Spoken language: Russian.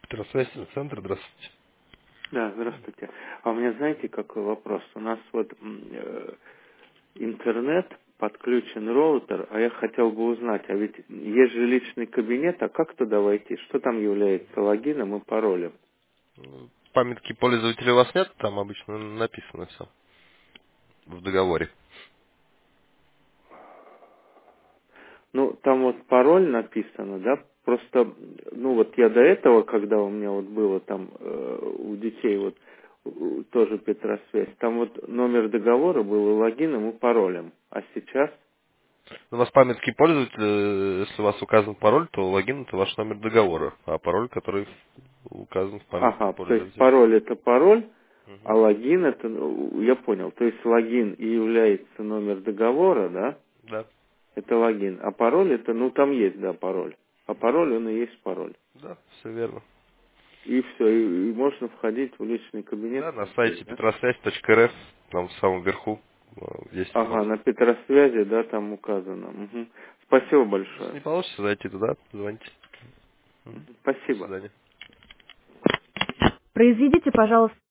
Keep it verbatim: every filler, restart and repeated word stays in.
Петросвязь, Александр, здравствуйте. Да, здравствуйте. А у меня, знаете, какой вопрос? У нас вот э, интернет, подключен роутер, а я хотел бы узнать, а ведь есть же личный кабинет, а как туда войти? Что там является логином и паролем? Памятки пользователя у вас нет? Там обычно написано все в договоре. Ну, там вот пароль написано, да? Просто, ну вот я до этого, когда у меня вот было там э, у детей вот э, тоже Петросвязь, там вот номер договора был и логином, и паролем. А сейчас... У вас памятки пользователя, если у вас указан пароль, то логин это ваш номер договора, а пароль, который указан в памятке Ага, то есть пользователя. пароль это пароль, а Мгм. логин это, ну, я понял, то есть логин и является номер договора, да, Да, это логин, а пароль это, ну там есть, да, пароль, а пароль он и есть пароль. да, все верно. И все, и, и можно входить в личный кабинет Да, на здесь, сайте да? петросвязь точка эр эф, там в самом верху э, есть Ага, вход. на Петросвязи, да, там указано. Мгм. Спасибо Если большое. не получится зайти туда, звоните. Мгм. Мгм. До Спасибо. свидания. Произведите, пожалуйста.